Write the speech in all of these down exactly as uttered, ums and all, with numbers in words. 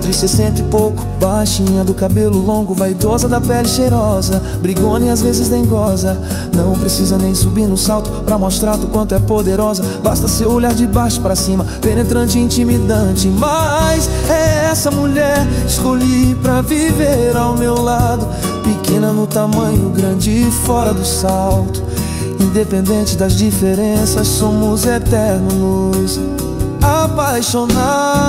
metro e sessenta e pouco, baixinha do cabelo longo, vaidosa da pele cheirosa, brigona e às vezes dengosa. Não precisa nem subir no salto pra mostrar do quanto é poderosa. Basta seu olhar de baixo pra cima, penetrante e intimidante. Mas é essa mulher escolhi pra viver ao meu lado. Pequena no tamanho, grande fora do salto. Independente das diferenças, somos eternos apaixonados.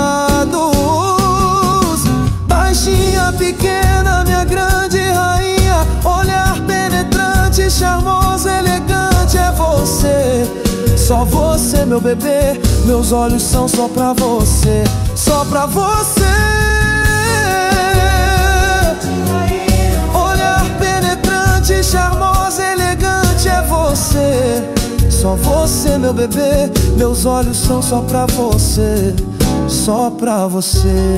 Baixinha, pequena, minha grande rainha, olhar penetrante, charmosa, elegante, é você. Só você, meu bebê, meus olhos são só pra você, só pra você. Olhar penetrante, charmosa, elegante, é você. Só você, meu bebê, meus olhos são só pra você, só pra você.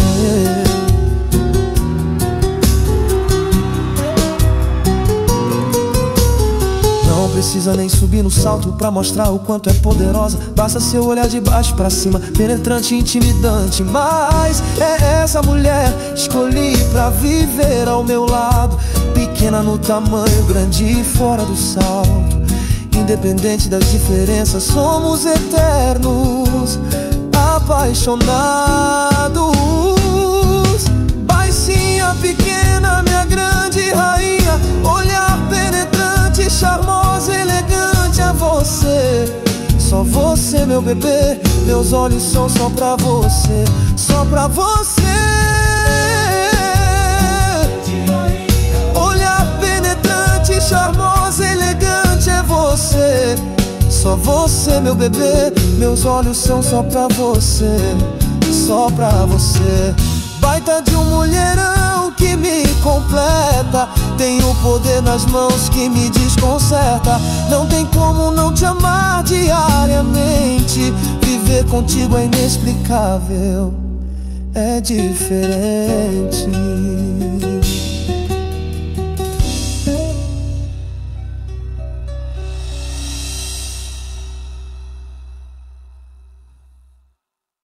Não precisa nem subir no salto pra mostrar o quanto é poderosa. Basta seu olhar de baixo pra cima, penetrante e intimidante. Mas é essa mulher escolhi pra viver ao meu lado. Pequena no tamanho, grande e fora do salto. Independente das diferenças, somos eternos apaixonados. Baixinha, pequena, minha grande rainha, olhar penetrante, charmosa, elegante, é você. Só você, meu bebê, meus olhos são só pra você, só pra você. Olhar penetrante, charmosa, elegante, é você. Só você, meu bebê, meus olhos são só pra você, só pra você. Baita de um mulherão que me completa, tem o poder nas mãos que me desconcerta. Não tem como não te amar diariamente. Viver contigo é inexplicável, é diferente.